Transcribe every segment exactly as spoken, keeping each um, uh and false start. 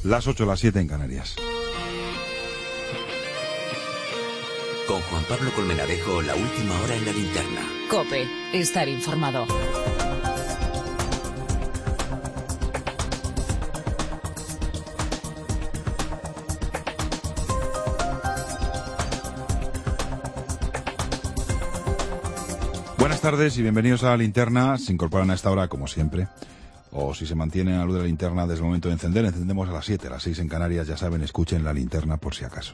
Las ocho, las siete en Canarias. Con Juan Pablo Colmenarejo, la última hora en la linterna. COPE, estar informado. Buenas tardes y bienvenidos a la linterna. Se incorporan a esta hora, como siempre, o si se mantienen a la luz de la linterna desde el momento de encender, encendemos a las siete, a las seis en Canarias, ya saben, escuchen la linterna por si acaso.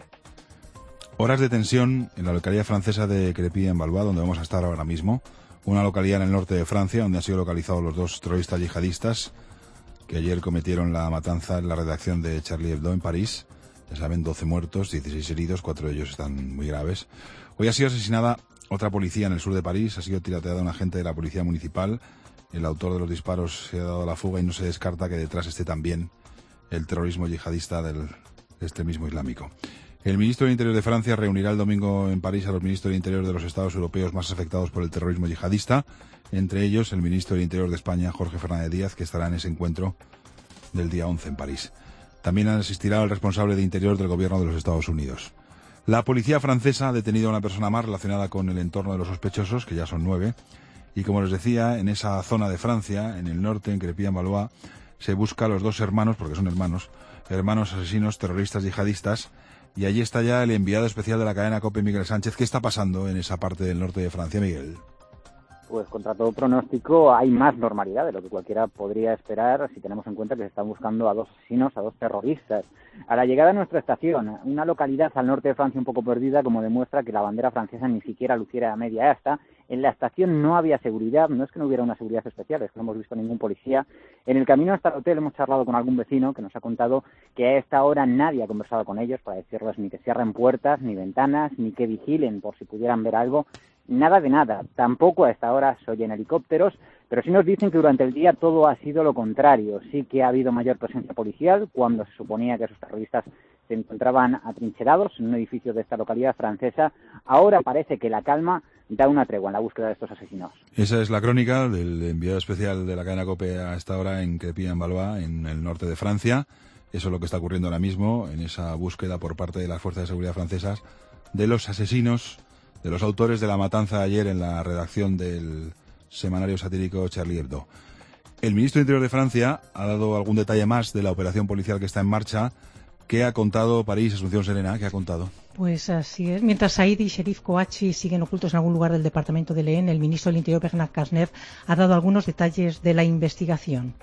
Horas de tensión en la localidad francesa de Crépy-en-Valois, donde vamos a estar ahora mismo, una localidad en el norte de Francia, donde han sido localizados los dos terroristas yihadistas que ayer cometieron la matanza en la redacción de Charlie Hebdo en París. Ya saben, doce muertos, dieciséis heridos, cuatro de ellos están muy graves. Hoy ha sido asesinada otra policía en el sur de París, ha sido tiroteada un agente de la policía municipal. El autor de los disparos se ha dado a la fuga y no se descarta que detrás esté también el terrorismo yihadista del extremismo islámico. El ministro del Interior de Francia reunirá el domingo en París a los ministros del Interior de los estados europeos más afectados por el terrorismo yihadista, entre ellos el ministro del Interior de España, Jorge Fernández Díaz, que estará en ese encuentro del día once en París. También asistirá el responsable de Interior del gobierno de los Estados Unidos. La policía francesa ha detenido a una persona más relacionada con el entorno de los sospechosos, que ya son nueve, y como les decía, en esa zona de Francia, en el norte, en Crépy-en-Valois, se busca a los dos hermanos, porque son hermanos, hermanos asesinos terroristas yihadistas, y allí está ya el enviado especial de la cadena COPE, Miguel Sánchez. ¿Qué está pasando en esa parte del norte de Francia, Miguel? Pues contra todo pronóstico hay más normalidad de lo que cualquiera podría esperar si tenemos en cuenta que se están buscando a dos asesinos, a dos terroristas. A la llegada a nuestra estación, una localidad al norte de Francia un poco perdida, como demuestra que la bandera francesa ni siquiera luciera a media asta. En la estación no había seguridad, no es que no hubiera una seguridad especial, es que no hemos visto ningún policía. En el camino hasta el hotel hemos charlado con algún vecino que nos ha contado que a esta hora nadie ha conversado con ellos para decirles ni que cierren puertas, ni ventanas, ni que vigilen por si pudieran ver algo. Nada de nada, tampoco a esta hora se oyen helicópteros, pero sí nos dicen que durante el día todo ha sido lo contrario. Sí que ha habido mayor presencia policial cuando se suponía que esos terroristas se encontraban atrincherados en un edificio de esta localidad francesa. Ahora parece que la calma da una tregua en la búsqueda de estos asesinos. Esa es la crónica del enviado especial de la cadena COPE a esta hora en Crépy-en-Valois, en el norte de Francia. Eso es lo que está ocurriendo ahora mismo en esa búsqueda por parte de las fuerzas de seguridad francesas de los asesinos, de los autores de la matanza de ayer en la redacción del semanario satírico Charlie Hebdo. El ministro del Interior de Francia ha dado algún detalle más de la operación policial que está en marcha. ¿Qué ha contado París, Asunción Serena? ¿Qué ha contado? Pues así es. Mientras Said y Cherif Kouachi siguen ocultos en algún lugar del departamento de León, el ministro del Interior, Bernard Cazeneuve, ha dado algunos detalles de la investigación.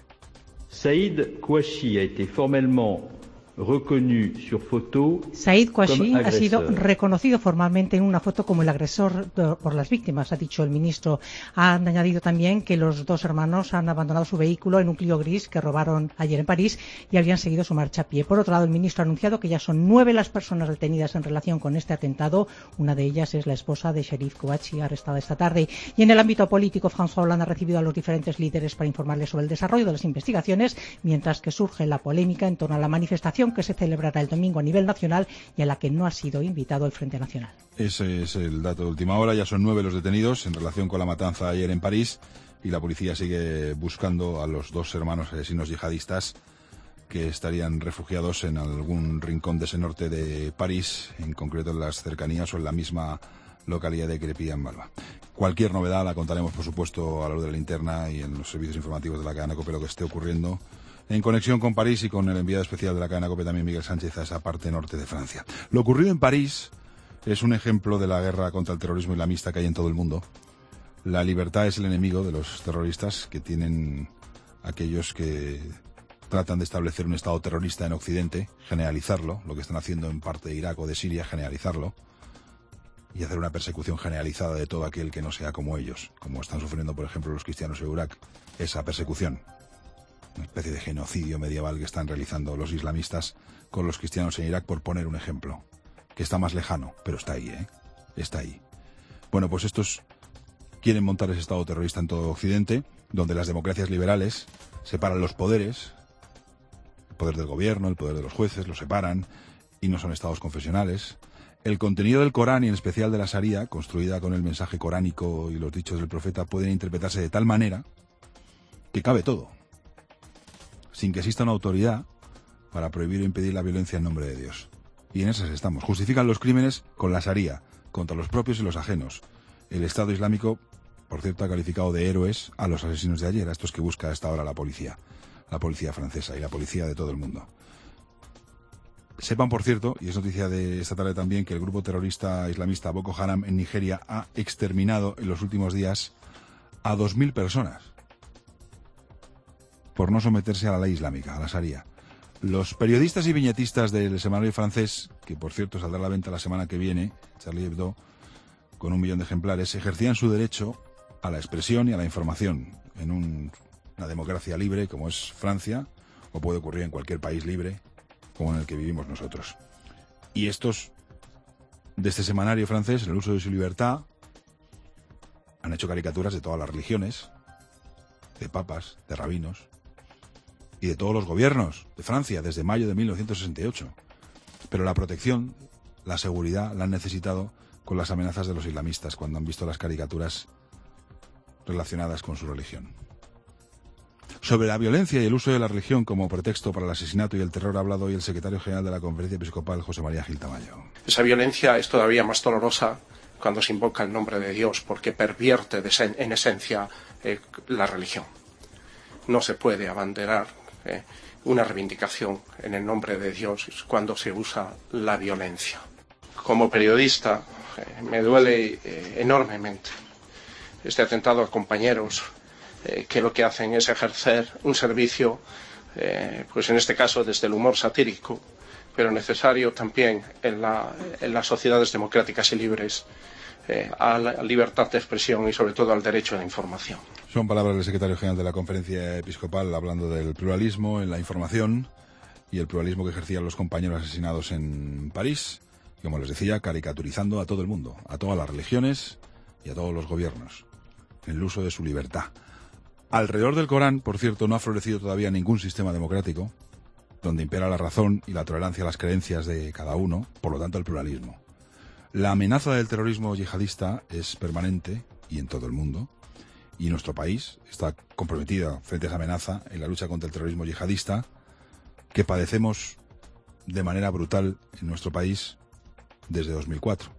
Said Kouachi ha été formellement reconnu sur photo. Said Kouachi ha sido reconocido formalmente en una foto como el agresor por las víctimas, ha dicho el ministro. Han añadido también que los dos hermanos han abandonado su vehículo en un Clio gris que robaron ayer en París y habrían seguido su marcha a pie. Por otro lado, el ministro ha anunciado que ya son nueve las personas detenidas en relación con este atentado. Una de ellas es la esposa de Cherif Kouachi, arrestada esta tarde. Y en el ámbito político, François Hollande ha recibido a los diferentes líderes para informarles sobre el desarrollo de las investigaciones, mientras que surge la polémica en torno a la manifestación que se celebrará el domingo a nivel nacional y a la que no ha sido invitado el Frente Nacional. Ese es el dato de última hora. Ya son nueve los detenidos en relación con la matanza ayer en París y la policía sigue buscando a los dos hermanos asesinos yihadistas que estarían refugiados en algún rincón de ese norte de París, en concreto en las cercanías o en la misma localidad de Crépy-en-Valois. Cualquier novedad la contaremos, por supuesto, a la hora de la linterna y en los servicios informativos de la cadena COPE, lo que esté ocurriendo en conexión con París y con el enviado especial de la cadena COPE, también Miguel Sánchez, a esa parte norte de Francia. Lo ocurrido en París es un ejemplo de la guerra contra el terrorismo islamista que hay en todo el mundo. La libertad es el enemigo de los terroristas que tienen aquellos que tratan de establecer un estado terrorista en Occidente, generalizarlo, lo que están haciendo en parte de Irak o de Siria, generalizarlo, y hacer una persecución generalizada de todo aquel que no sea como ellos, como están sufriendo, por ejemplo, los cristianos en Irak, esa persecución. Una especie de genocidio medieval que están realizando los islamistas con los cristianos en Irak, por poner un ejemplo, que está más lejano, pero está ahí, ¿eh? Está ahí. Bueno, pues estos quieren montar ese estado terrorista en todo Occidente, donde las democracias liberales separan los poderes, el poder del gobierno, el poder de los jueces, los separan, y no son estados confesionales. El contenido del Corán, y en especial de la Sharia, construida con el mensaje coránico y los dichos del profeta, pueden interpretarse de tal manera que cabe todo, sin que exista una autoridad para prohibir o impedir la violencia en nombre de Dios. Y en esas estamos. Justifican los crímenes con la Sharia, contra los propios y los ajenos. El Estado Islámico, por cierto, ha calificado de héroes a los asesinos de ayer, a estos que busca hasta ahora la policía, la policía francesa y la policía de todo el mundo. Sepan, por cierto, y es noticia de esta tarde también, que el grupo terrorista islamista Boko Haram en Nigeria ha exterminado en los últimos días a dos mil personas por no someterse a la ley islámica, a la Sharia. Los periodistas y viñetistas del semanario francés, que por cierto saldrá a la venta la semana que viene, Charlie Hebdo, con un millón de ejemplares, ejercían su derecho a la expresión y a la información en un, una democracia libre como es Francia, o puede ocurrir en cualquier país libre como en el que vivimos nosotros. Y estos, de este semanario francés, en el uso de su libertad, han hecho caricaturas de todas las religiones, de papas, de rabinos, y de todos los gobiernos de Francia desde mayo de mil novecientos sesenta y ocho. Pero la protección, la seguridad, la han necesitado con las amenazas de los islamistas cuando han visto las caricaturas relacionadas con su religión. Sobre la violencia y el uso de la religión como pretexto para el asesinato y el terror ha hablado hoy el secretario general de la Conferencia Episcopal, José María Gil Tamayo. Esa violencia es todavía más dolorosa cuando se invoca el nombre de Dios, porque pervierte en esencia eh, la religión. No se puede abanderar eh, una reivindicación en el nombre de Dios cuando se usa la violencia. Como periodista eh, me duele eh, enormemente este atentado a compañeros eh, que lo que hacen es ejercer un servicio, eh, pues en este caso desde el humor satírico, pero necesario también en, la, en las sociedades democráticas y libres, eh, a la libertad de expresión y sobre todo al derecho a la información. Son palabras del secretario general de la Conferencia Episcopal hablando del pluralismo en la información y el pluralismo que ejercían los compañeros asesinados en París, y como les decía, caricaturizando a todo el mundo, a todas las religiones y a todos los gobiernos, en el uso de su libertad. Alrededor del Corán, por cierto, no ha florecido todavía ningún sistema democrático donde impera la razón y la tolerancia a las creencias de cada uno, por lo tanto el pluralismo. La amenaza del terrorismo yihadista es permanente y en todo el mundo, y nuestro país está comprometido frente a esa amenaza en la lucha contra el terrorismo yihadista que padecemos de manera brutal en nuestro país desde dos mil cuatro.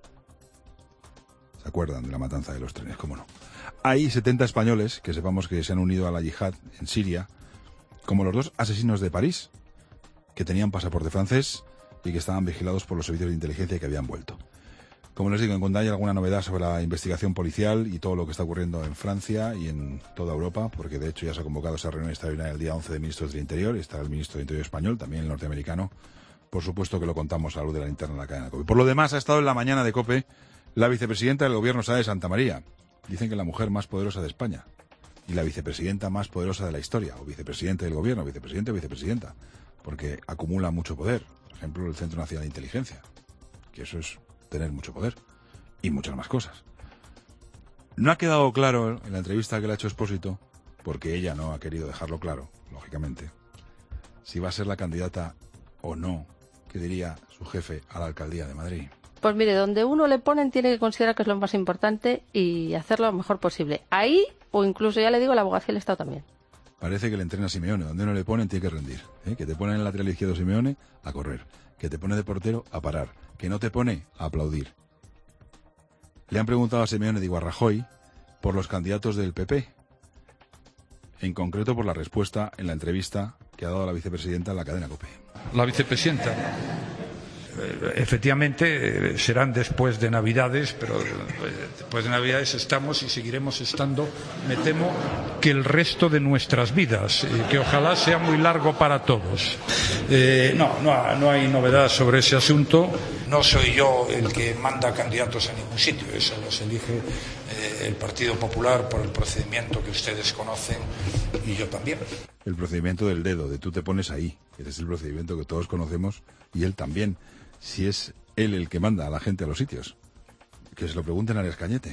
¿Se acuerdan de la matanza de los trenes? ¿Cómo no? Hay setenta españoles que sepamos que se han unido a la yihad en Siria, como los dos asesinos de París, que tenían pasaporte francés y que estaban vigilados por los servicios de inteligencia y que habían vuelto. Como les digo, en cuanto haya alguna novedad sobre la investigación policial y todo lo que está ocurriendo en Francia y en toda Europa, porque de hecho ya se ha convocado esa reunión extraordinaria el día once de ministros del Interior, y está el ministro del Interior español, también el norteamericano, por supuesto que lo contamos a la luz de la linterna de la cadena COPE. Por lo demás, ha estado en la mañana de COPE la vicepresidenta del Gobierno, Sara de Santa María. Dicen que la mujer más poderosa de España y la vicepresidenta más poderosa de la historia, o vicepresidente del Gobierno, vicepresidente o vicepresidenta, porque acumula mucho poder. Por ejemplo, el Centro Nacional de Inteligencia, que eso es tener mucho poder, y muchas más cosas. No ha quedado claro en la entrevista que le ha hecho Expósito, porque ella no ha querido dejarlo claro, lógicamente, si va a ser la candidata o no, que diría su jefe, a la alcaldía de Madrid. Pues mire, donde uno le ponen tiene que considerar que es lo más importante y hacerlo lo mejor posible. Ahí, o incluso, ya le digo, la abogacía del Estado también. Parece que le entrena a Simeone. Donde uno le ponen tiene que rendir. ¿eh? Que te pone en el lateral izquierdo Simeone, a correr. Que te pone de portero, a parar. Que no te pone, a aplaudir. Le han preguntado a Simeone, digo a Rajoy, por los candidatos del P P. En concreto por la respuesta en la entrevista que ha dado la vicepresidenta en la cadena COPE. La vicepresidenta. Efectivamente, serán después de Navidades, pero después de Navidades estamos y seguiremos estando, me temo, que el resto de nuestras vidas, que ojalá sea muy largo para todos. Eh, no, no, no hay novedad sobre ese asunto. No soy yo el que manda candidatos a ningún sitio, eso los elige eh, el Partido Popular por el procedimiento que ustedes conocen y yo también. El procedimiento del dedo, de tú te pones ahí, ese es el procedimiento que todos conocemos y él también. Si es él el que manda a la gente a los sitios, que se lo pregunten a Arias Cañete.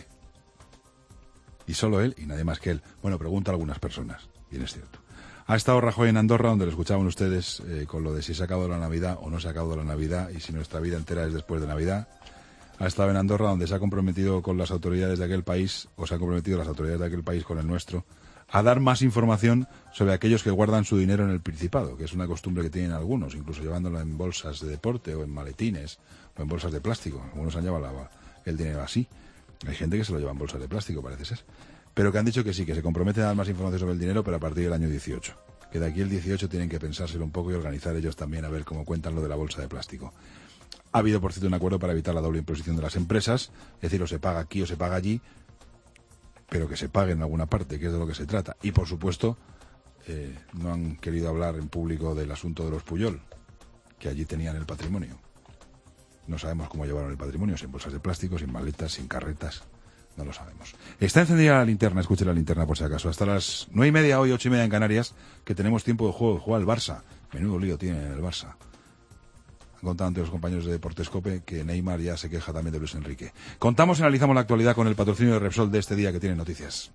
Y solo él y nadie más que él. Bueno, pregunta a algunas personas, bien es cierto. Ha estado Rajoy en Andorra, donde lo escuchaban ustedes eh, con lo de si se ha acabado la Navidad o no se ha acabado la Navidad y si nuestra vida entera es después de Navidad. Ha estado en Andorra, donde se ha comprometido con las autoridades de aquel país, o se han comprometido las autoridades de aquel país con el nuestro, a dar más información sobre aquellos que guardan su dinero en el Principado, que es una costumbre que tienen algunos, incluso llevándolo en bolsas de deporte o en maletines o en bolsas de plástico. Algunos han llevado el dinero así. Hay gente que se lo lleva en bolsas de plástico, parece ser. Pero que han dicho que sí, que se comprometen a dar más información sobre el dinero, pero a partir del año dieciocho. Que de aquí el dieciocho tienen que pensárselo un poco y organizar ellos también a ver cómo cuentan lo de la bolsa de plástico. Ha habido, por cierto, un acuerdo para evitar la doble imposición de las empresas, es decir, o se paga aquí o se paga allí, pero que se pague en alguna parte, que es de lo que se trata. Y, por supuesto, eh, no han querido hablar en público del asunto de los Puyol, que allí tenían el patrimonio. No sabemos cómo llevaron el patrimonio, sin bolsas de plástico, sin maletas, sin carretas. No lo sabemos. Está encendida la linterna, escuche la linterna por si acaso. Hasta las nueve y media, hoy ocho y media en Canarias, que tenemos tiempo de juego. Juega el Barça. Menudo lío tiene el Barça. Han contado ante los compañeros de Deportes Cope que Neymar ya se queja también de Luis Enrique. Contamos y analizamos la actualidad con el patrocinio de Repsol de este día que tiene noticias.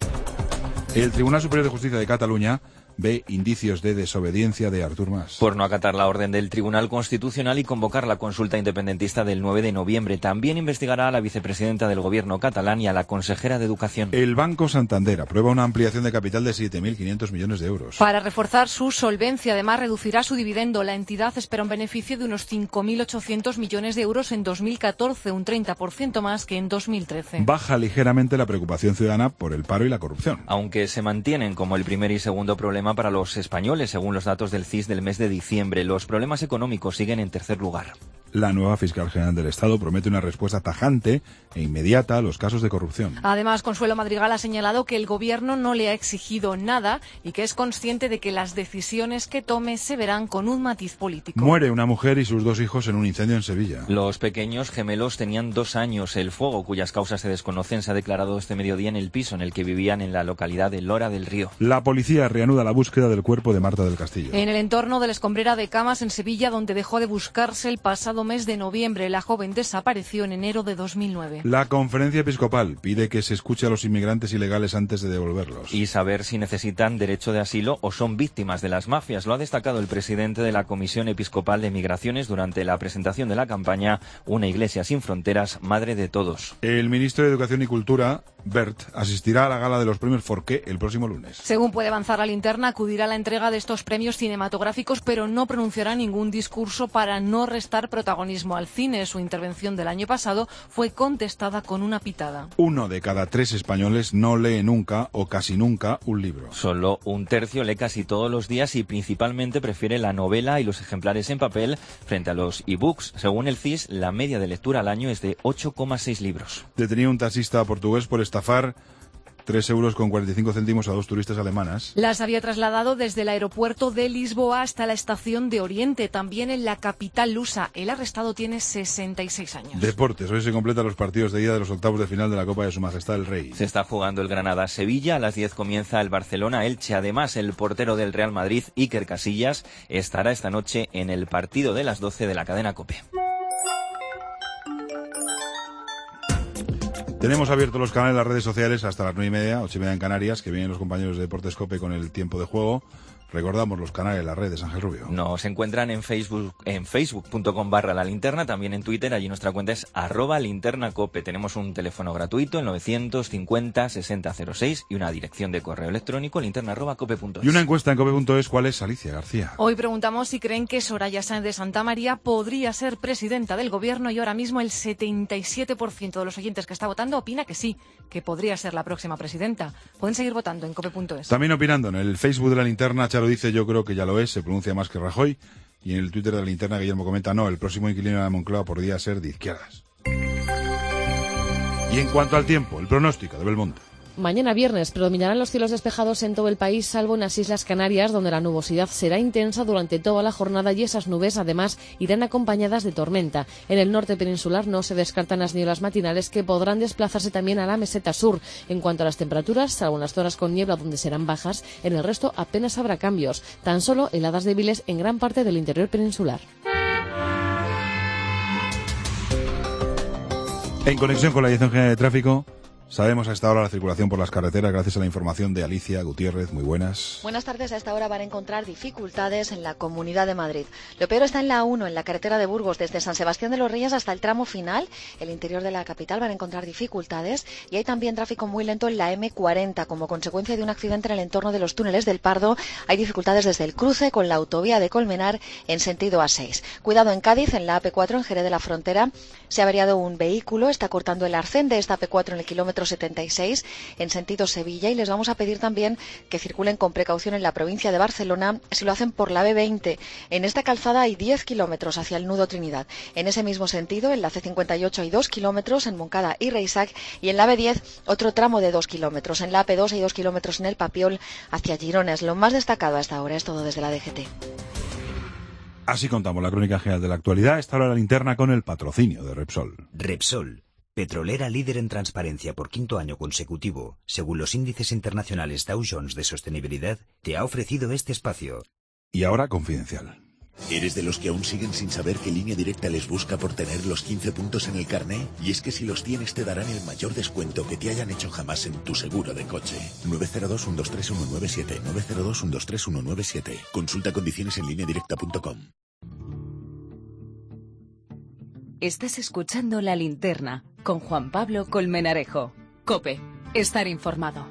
El Tribunal Superior de Justicia de Cataluña ve indicios de desobediencia de Artur Mas. Por no acatar la orden del Tribunal Constitucional y convocar la consulta independentista del nueve de noviembre. También investigará a la vicepresidenta del gobierno catalán y a la consejera de Educación. El Banco Santander aprueba una ampliación de capital de siete mil quinientos millones de euros. Para reforzar su solvencia, además reducirá su dividendo. La entidad espera un beneficio de unos cinco mil ochocientos millones de euros en dos mil catorce, un treinta por ciento más que en dos mil trece. Baja ligeramente la preocupación ciudadana por el paro y la corrupción. Aunque se mantienen como el primer y segundo problema para los españoles, según los datos del C I S del mes de diciembre. Los problemas económicos siguen en tercer lugar. La nueva fiscal general del Estado promete una respuesta tajante e inmediata a los casos de corrupción. Además, Consuelo Madrigal ha señalado que el Gobierno no le ha exigido nada y que es consciente de que las decisiones que tome se verán con un matiz político. Muere una mujer y sus dos hijos en un incendio en Sevilla. Los pequeños gemelos tenían dos años. El fuego, cuyas causas se desconocen, se ha declarado este mediodía en el piso en el que vivían en la localidad de Lora del Río. La policía reanuda la búsqueda del cuerpo de Marta del Castillo. En el entorno de la escombrera de Camas, en Sevilla, donde dejó de buscarse el pasado mes de noviembre. La joven desapareció en enero de dos mil nueve. La Conferencia Episcopal pide que se escuche a los inmigrantes ilegales antes de devolverlos. Y saber si necesitan derecho de asilo o son víctimas de las mafias. Lo ha destacado el presidente de la Comisión Episcopal de Migraciones durante la presentación de la campaña Una Iglesia sin Fronteras, Madre de Todos. El ministro de Educación y Cultura, Bert, asistirá a la gala de los premios Forqué el próximo lunes. Según puede avanzar la linterna, acudirá a la entrega de estos premios cinematográficos, pero no pronunciará ningún discurso para no restar protagonismo al cine. Su intervención del año pasado fue contestada con una pitada. Uno de cada tres españoles no lee nunca o casi nunca un libro. Solo un tercio lee casi todos los días y principalmente prefiere la novela y los ejemplares en papel frente a los e-books. Según el C I S, la media de lectura al año es de ocho coma seis libros. Detenido un taxista portugués por estafar tres euros con cuarenta y cinco céntimos a dos turistas alemanas. Las había trasladado desde el aeropuerto de Lisboa hasta la estación de Oriente, también en la capital lusa. El arrestado tiene sesenta y seis años. Deportes. Hoy se completan los partidos de ida de los octavos de final de la Copa de Su Majestad el Rey. Se está jugando el Granada-Sevilla. A las diez comienza el Barcelona-Elche. Además, el portero del Real Madrid, Iker Casillas, estará esta noche en el partido de las doce de la cadena COPE. Tenemos abiertos los canales de las redes sociales hasta las nueve y media, ocho y media en Canarias, que vienen los compañeros de Deportes Cope con el tiempo de juego. Recordamos los canales, las redes, Ángel Rubio. Nos encuentran en Facebook, en facebook punto com barra la linterna, también en Twitter, allí nuestra cuenta es arroba linternacope. Tenemos un teléfono gratuito, el novecientos cincuenta sesenta cero seis, y una dirección de correo electrónico, linterna arroba cope punto es. Y una encuesta en cope punto es, ¿cuál es, Alicia García? Hoy preguntamos si creen que Soraya Sáenz de Santamaría podría ser presidenta del Gobierno, y ahora mismo el setenta y siete por ciento de los oyentes que está votando opina que sí, que podría ser la próxima presidenta. Pueden seguir votando en cope punto es. También opinando en el Facebook de la linterna, Charo dice, yo creo que ya lo es, se pronuncia más que Rajoy. Y en el Twitter de la linterna, Guillermo comenta, no, el próximo inquilino de la Moncloa podría ser de izquierdas. Y en cuanto al tiempo, el pronóstico de Belmonte. Mañana viernes predominarán los cielos despejados en todo el país, salvo en las Islas Canarias, donde la nubosidad será intensa durante toda la jornada y esas nubes, además, irán acompañadas de tormenta. En el norte peninsular no se descartan las nieblas matinales, que podrán desplazarse también a la meseta sur. En cuanto a las temperaturas, salvo en las zonas con niebla donde serán bajas, en el resto apenas habrá cambios. Tan solo heladas débiles en gran parte del interior peninsular. En conexión con la Dirección General de Tráfico, Sabemos a esta hora la circulación por las carreteras gracias a la información de Alicia Gutiérrez. Muy buenas. Buenas tardes. A esta hora van a encontrar dificultades en la Comunidad de Madrid. Lo peor está en la A uno, en la carretera de Burgos, desde San Sebastián de los Reyes hasta el tramo final. El interior de la capital van a encontrar dificultades y hay también tráfico muy lento en la eme cuarenta. Como consecuencia de un accidente en el entorno de los túneles del Pardo, hay dificultades desde el cruce con la autovía de Colmenar en sentido A seis. Cuidado en Cádiz, en la A P cuatro, en Jerez de la Frontera. Se ha averiado un vehículo, está cortando el arcén de esta A P cuatro en el kilómetro setenta y seis en sentido Sevilla, y les vamos a pedir también que circulen con precaución en la provincia de Barcelona si lo hacen por la be veinte. En esta calzada hay diez kilómetros hacia el nudo Trinidad. En ese mismo sentido, en la ce cincuenta y ocho hay dos kilómetros en Moncada y Reisac, y en la be diez otro tramo de dos kilómetros. En la A P dos hay dos kilómetros en el Papiol hacia Girones. Lo más destacado hasta ahora es todo desde la D G T. Así contamos la crónica general de la actualidad. Esta hora la linterna con el patrocinio de Repsol. Repsol, petrolera líder en transparencia por quinto año consecutivo, según los índices internacionales Dow Jones de sostenibilidad, te ha ofrecido este espacio. Y ahora Confidencial. ¿Eres de los que aún siguen sin saber qué Línea Directa les busca por tener los quince puntos en el carné? Y es que si los tienes te darán el mayor descuento que te hayan hecho jamás en tu seguro de coche. nueve cero dos, uno dos tres, uno nueve siete, nueve cero dos, uno dos tres, uno nueve siete. Consulta condiciones en línea directa punto com. Estás escuchando La Linterna con Juan Pablo Colmenarejo. COPE. Estar informado.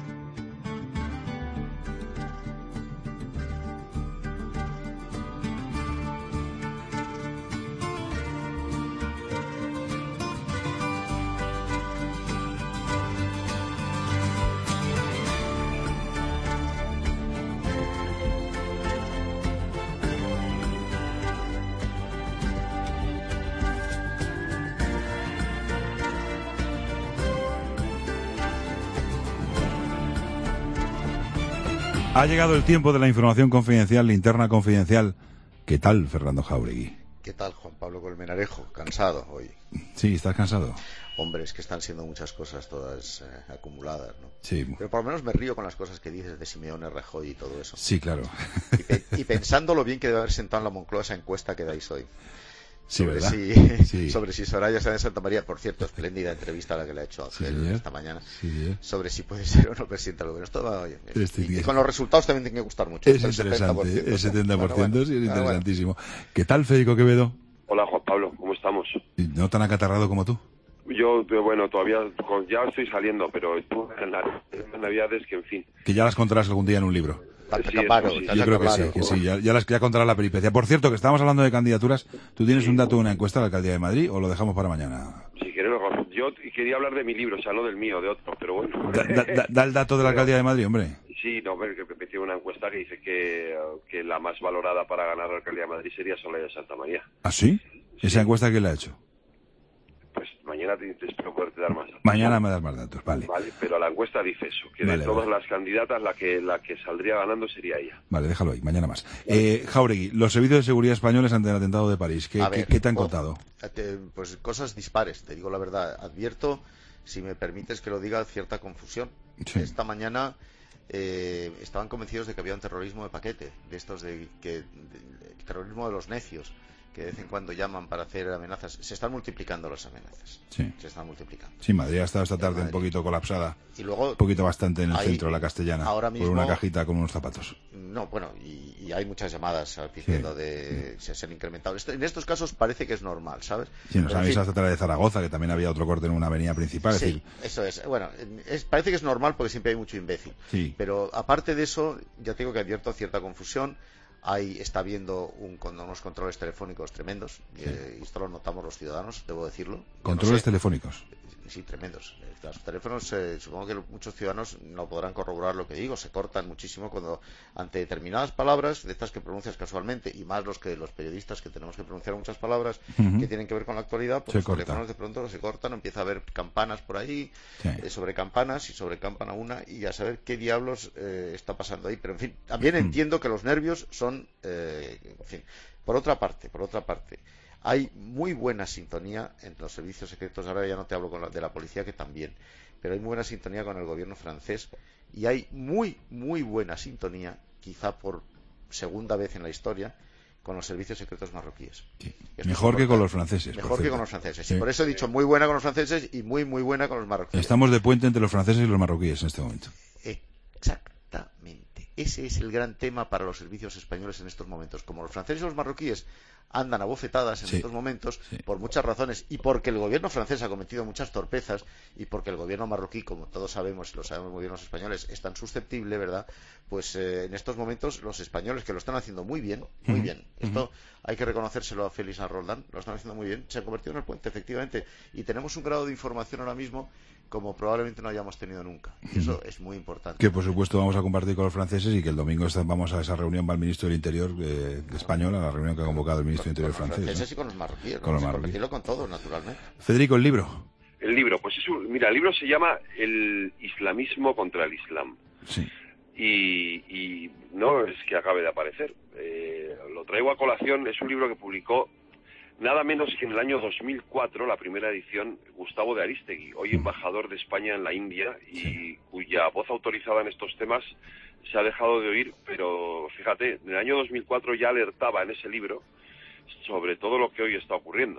Ha llegado el tiempo de la información confidencial, linterna confidencial. ¿Qué tal, Fernando Jáuregui? ¿Qué tal, Juan Pablo Colmenarejo? Cansado hoy. Sí, ¿estás cansado? Hombre, es que están siendo muchas cosas todas eh, acumuladas, ¿no? Sí. Pero por lo menos me río con las cosas que dices de Simeone, Rajoy y todo eso. Sí, claro. Y, pe y pensando lo bien que debe haber sentado en la Moncloa esa encuesta que dais hoy. Sí, sobre ¿verdad? Si, sí. Sobre si Soraya Sáenz de Santa María, por cierto, espléndida entrevista la que le ha hecho Ángel sí, esta mañana, sí, sobre si puede ser o no presidenta del gobierno. Esto va, oye, este y, y con los resultados también tiene que gustar mucho. Es interesante, el setenta por ciento, bueno, bueno, sí, es interesantísimo. Bueno. ¿Qué tal, Federico Quevedo? Hola, Juan Pablo, ¿cómo estamos? ¿No tan acatarrado como tú? Yo, bueno, todavía ya estoy saliendo, pero en las navidades que, en fin. Que ya las contarás algún día en un libro. Sí, Caparo, sí, yo creo que sí, que sí, ya, ya, las, ya contará la peripecia. Por cierto, que estábamos hablando de candidaturas. ¿Tú tienes sí. un dato de una encuesta a la alcaldía de Madrid o lo dejamos para mañana? Si quieres, yo quería hablar de mi libro, o sea, no del mío, de otro, pero bueno. Da, da, da el dato de la alcaldía de Madrid, hombre. Sí, no, que me tiene una encuesta que dice que, que la más valorada para ganar la alcaldía de Madrid sería Soraya Santa María. ¿Ah, sí? ¿Esa sí. encuesta quién la ha hecho? Pues mañana te, te espero poderte dar más datos. Mañana me das más datos, vale. Vale, pero la encuesta dice eso, que vale, de todas vale. las candidatas la que la que saldría ganando sería ella. Vale, déjalo ahí, mañana más. Vale. Eh, Jáuregui, los servicios de seguridad españoles ante el atentado de París, ¿qué, ver, ¿qué te han oh, contado? Te, pues cosas dispares, te digo la verdad. Advierto, si me permites que lo diga, cierta confusión. Sí. Esta mañana eh, estaban convencidos de que había un terrorismo de paquete, de estos de que de, de, terrorismo de los necios, que de vez en cuando llaman para hacer amenazas. Se están multiplicando las amenazas. Sí. Se están multiplicando. Sí, Madrid ha estado esta tarde un poquito colapsada. Y luego, un poquito bastante en el hay, centro de la Castellana. Ahora mismo, por una cajita con unos zapatos. No, bueno, y, y hay muchas llamadas diciendo sí. de sí. se han incrementado. Esto, en estos casos parece que es normal, ¿sabes? Sí, nos avisó hasta tarde de Zaragoza, que también había otro corte en una avenida principal. Sí, es decir... eso es. Bueno, es, parece que es normal porque siempre hay mucho imbécil. Sí. Pero aparte de eso, ya tengo que advierto cierta confusión. Ahí está habiendo un, unos controles telefónicos tremendos, sí. eh, y esto lo notamos los ciudadanos, debo decirlo. ¿Controles no sé, telefónicos? Sí, tremendos. Los teléfonos, eh, supongo que muchos ciudadanos no podrán corroborar lo que digo, se cortan muchísimo cuando, ante determinadas palabras, de estas que pronuncias casualmente, y más los que los periodistas que tenemos que pronunciar muchas palabras uh-huh. que tienen que ver con la actualidad, pues se los corta. teléfonos de pronto se cortan, empieza a haber campanas por ahí, sí. eh, sobre campanas, y sobre campana una, y a saber qué diablos eh, está pasando ahí. Pero, en fin, también uh-huh. entiendo que los nervios son, eh, en fin, por otra parte, por otra parte, hay muy buena sintonía entre los servicios secretos. Ahora ya no te hablo con la, de la policía, que también, pero hay muy buena sintonía con el gobierno francés, y hay muy, muy buena sintonía, quizá por segunda vez en la historia, con los servicios secretos marroquíes. Sí. Mejor que con los franceses. Mejor que con los franceses. Sí. Y por eso he dicho muy buena con los franceses y muy, muy buena con los marroquíes. Estamos de puente entre los franceses y los marroquíes en este momento. Exactamente. Ese es el gran tema para los servicios españoles en estos momentos. Como los franceses y los marroquíes andan a bofetadas en sí. estos momentos, sí. por muchas razones, y porque el gobierno francés ha cometido muchas torpezas, y porque el gobierno marroquí, como todos sabemos, y lo sabemos muy bien los españoles, es tan susceptible, ¿verdad? Pues eh, en estos momentos los españoles, que lo están haciendo muy bien, muy uh-huh. bien, esto uh-huh. hay que reconocérselo a Félix a Roldán, lo están haciendo muy bien, se ha convertido en el puente, efectivamente, y tenemos un grado de información ahora mismo como probablemente no hayamos tenido nunca. Y eso es muy importante. Que por supuesto vamos a compartir con los franceses, y que el domingo vamos a esa reunión, va el ministro del Interior eh, español, a la reunión que ha convocado el ministro del Interior francés. Con los franceses, ¿no? Y con los marroquíes, con los marroquíes. Compartirlo con todos, naturalmente. Federico, el libro. El libro, pues es un, mira, el libro se llama El islamismo contra el islam. Sí. Y, y no es que acabe de aparecer. Eh, lo traigo a colación, es un libro que publicó nada menos que en el año dos mil cuatro, la primera edición, Gustavo de Arístegui, hoy embajador de España en la India, y sí. cuya voz autorizada en estos temas se ha dejado de oír, pero fíjate, en el año dos mil cuatro ya alertaba en ese libro sobre todo lo que hoy está ocurriendo.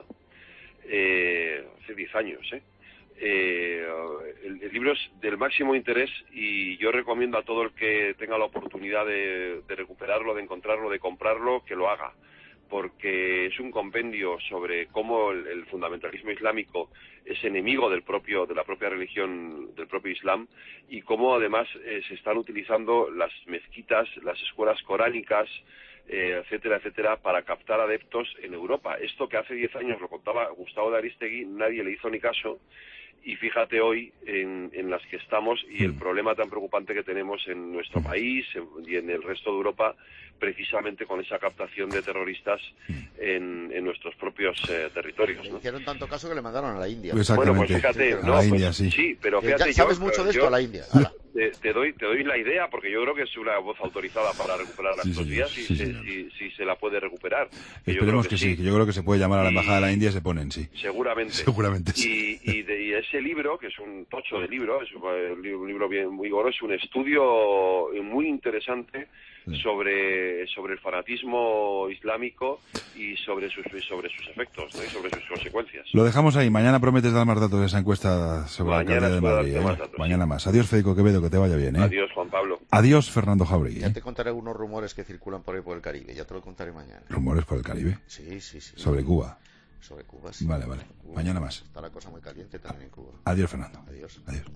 Eh, hace diez años, ¿eh? Eh, el, el libro es del máximo interés, y yo recomiendo a todo el que tenga la oportunidad de, de recuperarlo, de encontrarlo, de comprarlo, que lo haga, porque es un compendio sobre cómo el, el fundamentalismo islámico es enemigo del propio de la propia religión, del propio Islam, y cómo además eh, se están utilizando las mezquitas, las escuelas coránicas, eh, etcétera, etcétera, para captar adeptos en Europa. Esto que hace diez años lo contaba Gustavo de Arístegui, nadie le hizo ni caso, y fíjate hoy en, en las que estamos y el problema tan preocupante que tenemos en nuestro país en, y en el resto de Europa, precisamente con esa captación de terroristas en, en nuestros propios eh, territorios, ¿no? Le hicieron tanto caso que le mandaron a la India. Bueno, pues fíjate, a no, la pues, India, sí. sí, pero fíjate, ya sabes yo, mucho de esto yo, a la India. Te, te doy te doy la idea, porque yo creo que es una voz autorizada para recuperar las sí, dos días, si, sí, si, si, si se la puede recuperar. Esperemos que, que sí, que yo creo que se puede llamar a la embajada y, de la India y se ponen, sí. Seguramente. Seguramente. Y, y, de, y ese libro, que es un tocho de libro, es un libro bien muy gordo, es un estudio muy interesante sobre sobre el fanatismo islámico y sobre sus sobre sus efectos, ¿no? Y sobre sus consecuencias. Lo dejamos ahí. Mañana prometes dar más datos de esa encuesta sobre Mañana la alcaldía de Madrid. ¿eh? Más datos, Mañana sí. más. Adiós, Federico Quevedo, que te vaya bien. ¿eh? Adiós, Juan Pablo. Adiós, Fernando Jauregui. Ya ¿eh? te contaré unos rumores que circulan por ahí por el Caribe. Ya te lo contaré mañana. ¿Rumores por el Caribe? Sí, sí, sí. ¿Sobre Cuba? Sobre Cuba, sí. Vale, vale. Cuba. Mañana más. Está la cosa muy caliente también en Cuba. Adiós, Fernando. Adiós. Adiós.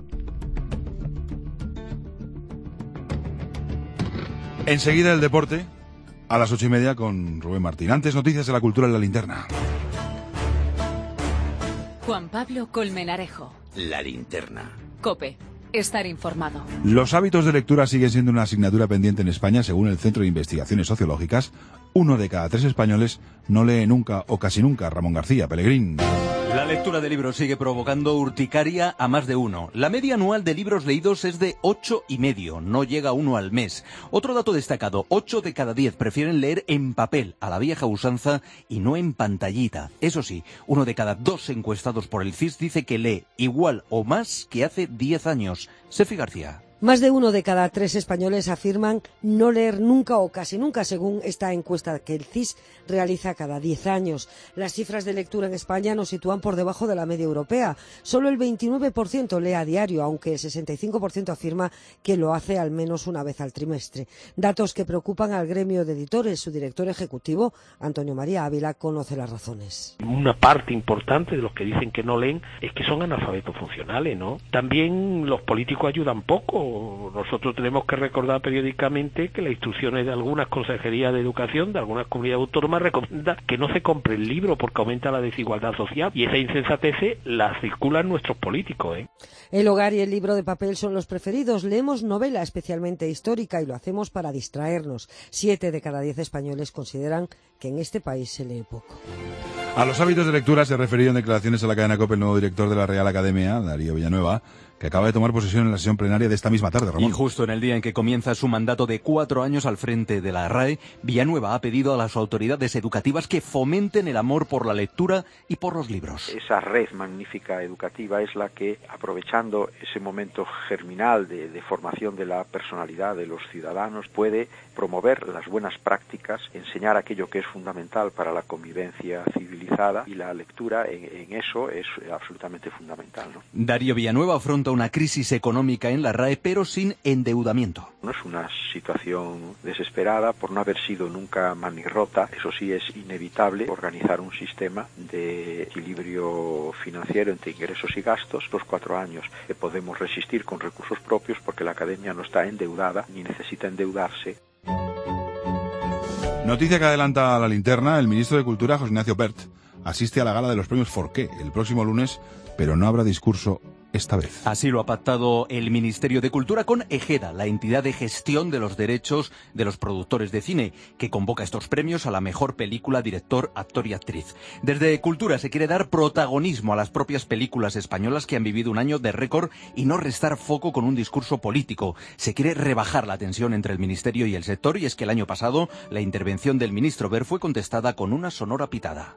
Enseguida el deporte, a las ocho y media con Rubén Martín. Antes, noticias de la cultura en la linterna. Juan Pablo Colmenarejo. La linterna. COPE. Estar informado. Los hábitos de lectura siguen siendo una asignatura pendiente en España, según el Centro de Investigaciones Sociológicas. Uno de cada tres españoles no lee nunca o casi nunca. Ramón García, Pellegrín. La lectura de libros sigue provocando urticaria a más de uno. La media anual de libros leídos es de ocho y medio, no llega a uno al mes. Otro dato destacado, ocho de cada diez prefieren leer en papel, a la vieja usanza, y no en pantallita. Eso sí, uno de cada dos encuestados por el C I S dice que lee igual o más que hace diez años. Sefi García. Más de uno de cada tres españoles afirman no leer nunca o casi nunca, según esta encuesta que el C I S realiza cada diez años. Las cifras de lectura en España nos sitúan por debajo de la media europea. Solo el veintinueve por ciento lee a diario, aunque el sesenta y cinco por ciento afirma que lo hace al menos una vez al trimestre. Datos que preocupan al gremio de editores. Su director ejecutivo, Antonio María Ávila, conoce las razones. Una parte importante de los que dicen que no leen es que son analfabetos funcionales, ¿no? También los políticos ayudan poco. Nosotros tenemos que recordar periódicamente que las instrucciones de algunas consejerías de educación, de algunas comunidades autónomas, recomiendan que no se compre el libro porque aumenta la desigualdad social, y esa insensatez la circulan nuestros políticos, ¿eh? El hogar y el libro de papel son los preferidos. Leemos novela, especialmente histórica, y lo hacemos para distraernos. Siete de cada diez españoles consideran que en este país se lee poco. A los hábitos de lectura se ha referido en declaraciones a la cadena COPE el nuevo director de la Real Academia, Darío Villanueva, que acaba de tomar posesión en la sesión plenaria de esta misma tarde, Ramón. Y justo en el día en que comienza su mandato de cuatro años al frente de la R A E, Villanueva ha pedido a las autoridades educativas que fomenten el amor por la lectura y por los libros. Esa red magnífica educativa es la que, aprovechando ese momento germinal de, de formación de la personalidad de los ciudadanos, puede promover las buenas prácticas, enseñar aquello que es fundamental para la convivencia civilizada, y la lectura en, en eso es absolutamente fundamental, ¿no? Darío Villanueva afronta una crisis económica en la R A E, pero sin endeudamiento. No es una situación desesperada por no haber sido nunca manirrota. Eso sí, es inevitable organizar un sistema de equilibrio financiero entre ingresos y gastos. Los cuatro años que podemos resistir con recursos propios porque la Academia no está endeudada ni necesita endeudarse. Noticia que adelanta la linterna: el ministro de Cultura, José Ignacio Pert, asiste a la gala de los premios Forqué el próximo lunes, pero no habrá discurso esta vez. Así lo ha pactado el Ministerio de Cultura con EGEDA, la entidad de gestión de los derechos de los productores de cine, que convoca estos premios a la mejor película, director, actor y actriz. Desde Cultura se quiere dar protagonismo a las propias películas españolas que han vivido un año de récord y no restar foco con un discurso político. Se quiere rebajar la tensión entre el Ministerio y el sector, y es que el año pasado la intervención del ministro Wert fue contestada con una sonora pitada.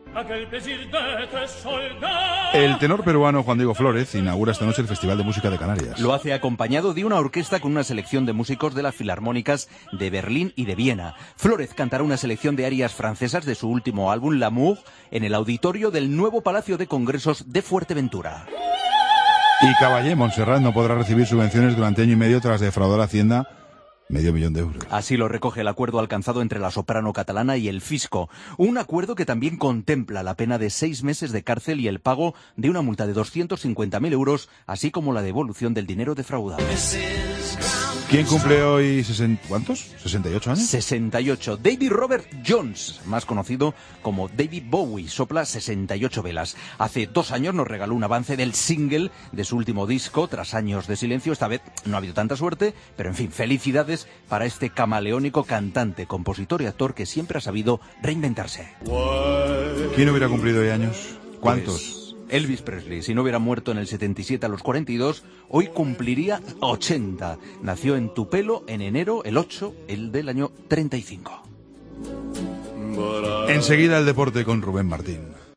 El tenor peruano Juan Diego Flórez inaugura esta noche el Festival de Música de Canarias. Lo hace acompañado de una orquesta con una selección de músicos de las filarmónicas de Berlín y de Viena. Flórez cantará una selección de arias francesas de su último álbum, L'Amour, en el auditorio del nuevo Palacio de Congresos de Fuerteventura. Y Caballé, Montserrat, no podrá recibir subvenciones durante año y medio tras defraudar a Hacienda medio millón de euros. Así lo recoge el acuerdo alcanzado entre la soprano catalana y el fisco. Un acuerdo que también contempla la pena de seis meses de cárcel y el pago de una multa de doscientos cincuenta mil euros, así como la devolución del dinero defraudado. ¿Quién cumple hoy sesenta, ¿cuántos? ¿sesenta y ocho años? sesenta y ocho. David Robert Jones, más conocido como David Bowie, sopla sesenta y ocho velas. Hace dos años nos regaló un avance del single de su último disco, tras años de silencio. Esta vez no ha habido tanta suerte, pero en fin, felicidades para este camaleónico cantante, compositor y actor que siempre ha sabido reinventarse. ¿Quién hubiera cumplido hoy años? ¿Cuántos? Pues Elvis Presley, si no hubiera muerto en el setenta y siete a los cuarenta y dos, hoy cumpliría ochenta. Nació en Tupelo en enero, el ocho, el del año treinta y cinco. Enseguida el deporte con Rubén Martín.